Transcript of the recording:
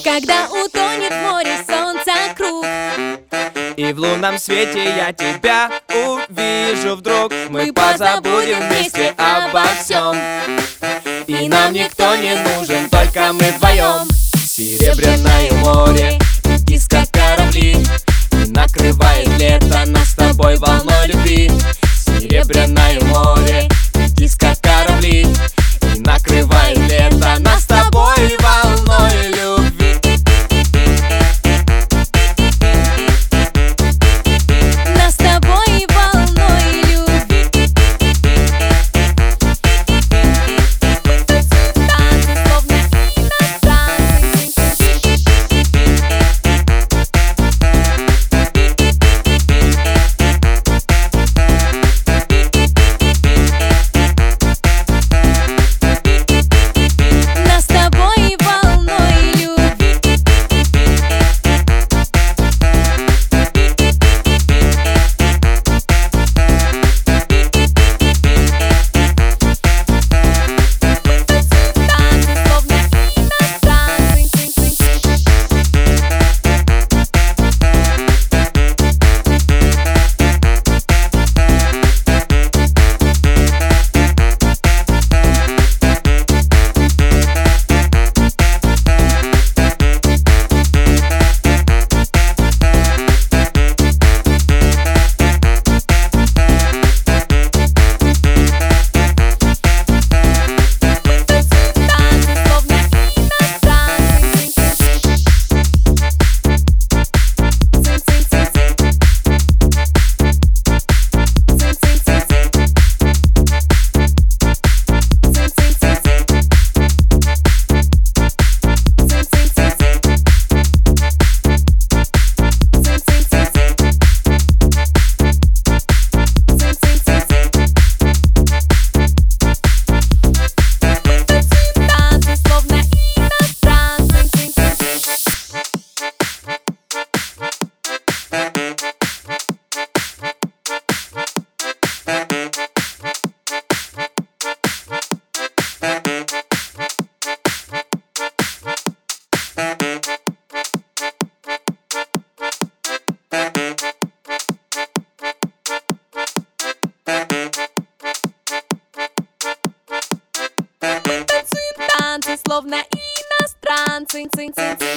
Когда утонет в море солнца круг, и в лунном свете я тебя увижу вдруг, мы позабудем вместе обо всем, и нам никто не нужен, только мы вдвоем. Серебряное море, и диско корабли, и накрывает лето нас с тобой волной любви. Серебряное море, и диско корабли, и накрывает лето нас с тобой волной любви. нас с тобой волной любви. Танцы словно иностранцы. Нас с тобой волной любви. Танцы словно иностранцы.